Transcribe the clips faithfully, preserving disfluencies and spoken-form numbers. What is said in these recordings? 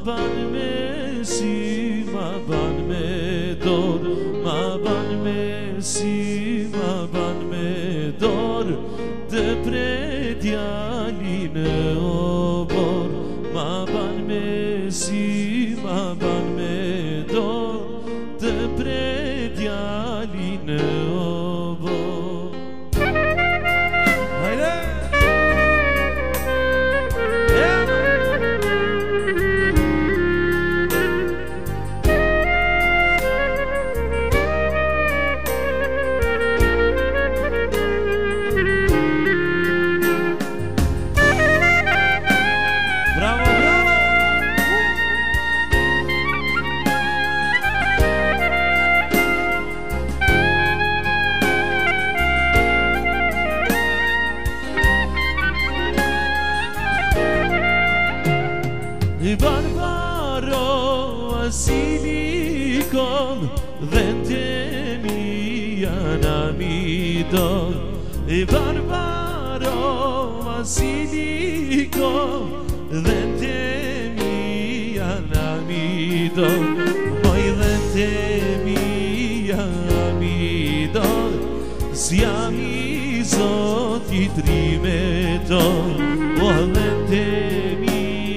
ban me si, ma ban me dor, ma ban me si, ma ban me dor, të predjalin e obor, ma ban me si, ma ban me dor, të predjalin e obor. Hajde! Barbaro asilikon vendemi anamidon, Barbaro asilikon vendemi anamidon, moj vendemi anamidon, s'jam i Zotit rimeton, o vendemi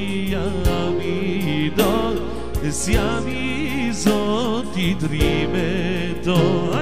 s'jam i Zotit rimeton.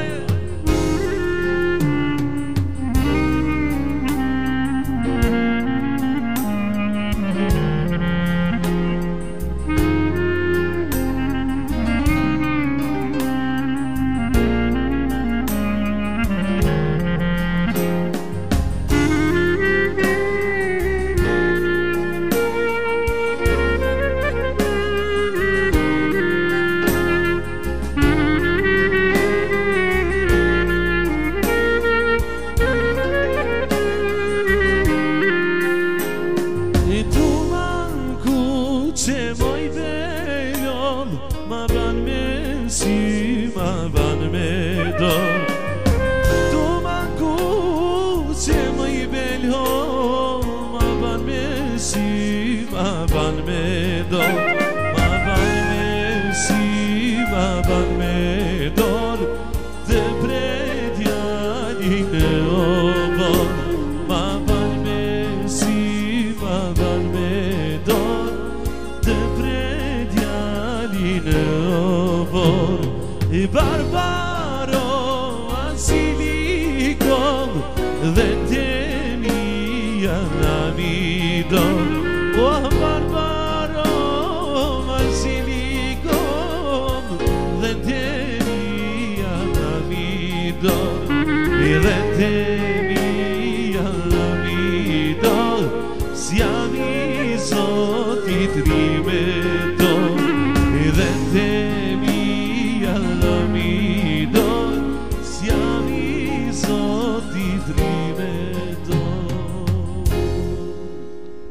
Ma ban me si, ma ban me dor, tu manku që më i belho, ma ban me si, ma ban me dor, ma ban me si, ma ban me dor, të predjalin e obor, ma ban me si, ma ban me dor, të predjalin e obor. Barbaro asilikon vendemi anamidon, o Barbaro asilikon vendemi anamidon, vendemi anamidon, s'jam i Zotit rimeton, vendemi anamidon, s'jam i Zotit rimeton.